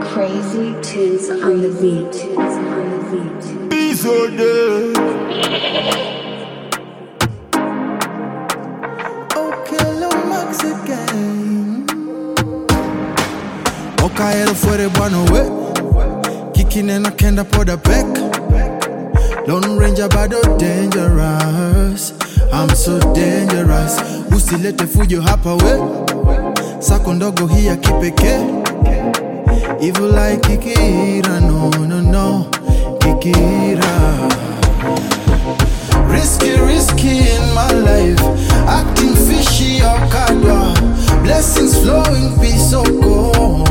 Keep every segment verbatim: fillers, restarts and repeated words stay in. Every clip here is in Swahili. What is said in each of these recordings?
Crazy tunes on the beat. Tunes on the beat. Peace all day. Okay, lo Max again. Okaero fuere bwana we. Kikine na kenda poda pek. Lone Ranger bado dangerous. I'm so dangerous. Usilete fujo hapa we. Sako ndogo hii ya kipekee. Evil like Kikira, no, no, no, Kikira. Risky, risky in my life. Acting fishy or kadwa. Blessings flowing, peace so cold.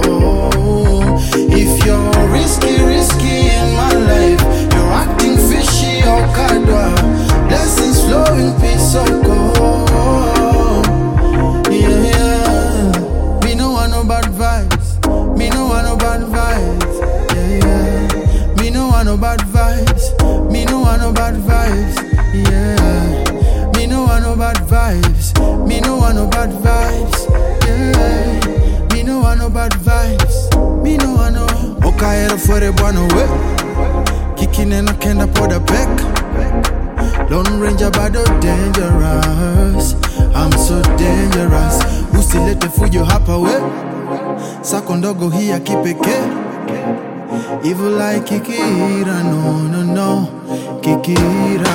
If you're risky, risky in my life, you're acting fishy or kadwa. Blessings flowing, peace so cold. Yeah, yeah. Me no want no bad vibes. Me no want no bad vibes. Yeah, yeah. Me no want no bad vibes. Me no want no bad vibes. Yeah. Me no want no bad vibes. Me no want no bad vibes. Yeah. Me no want no bad vibes. Me no want no. Okaero fuere bwana we. Kikine na kenda poda pek. Lone Ranger bado dangerous. I'm so dangerous. Usilete fujo hapa we. Sako ndogo hii ya kipekee. Evil like Kikira, no, no, no, Kikira.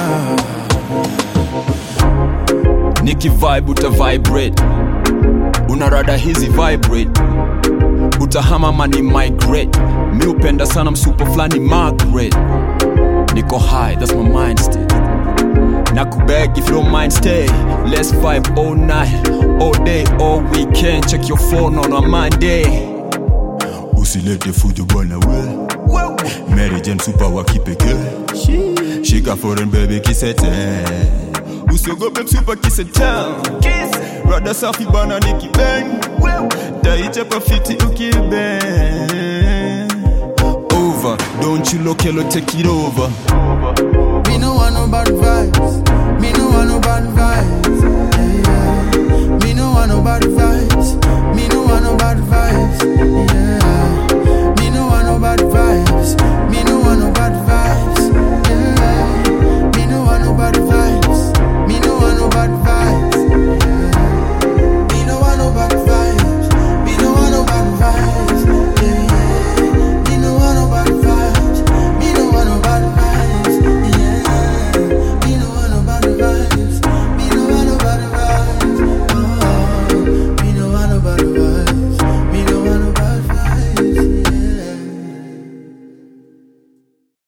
Niki vibe uta vibrate. Unarada hizi vibrate. Utahama mani migrate. Mi upenda sana msupo flani Margaret. Niko high, that's my mind state. Nakubeg if you don't mind stay. Let's vibe all night, all day, all weekend. Check your phone on a Monday. Usilete fujo bwana we. Mary Jane super wa kipekee. Shika foreign baby kisete. Usiogope super kisete. Rada safi bana niki bang. Daichapa fiti ukibang. Over, don't you look yellow, take it over. Me no want no bad vibes. Me no want no bad vibes. Yeah.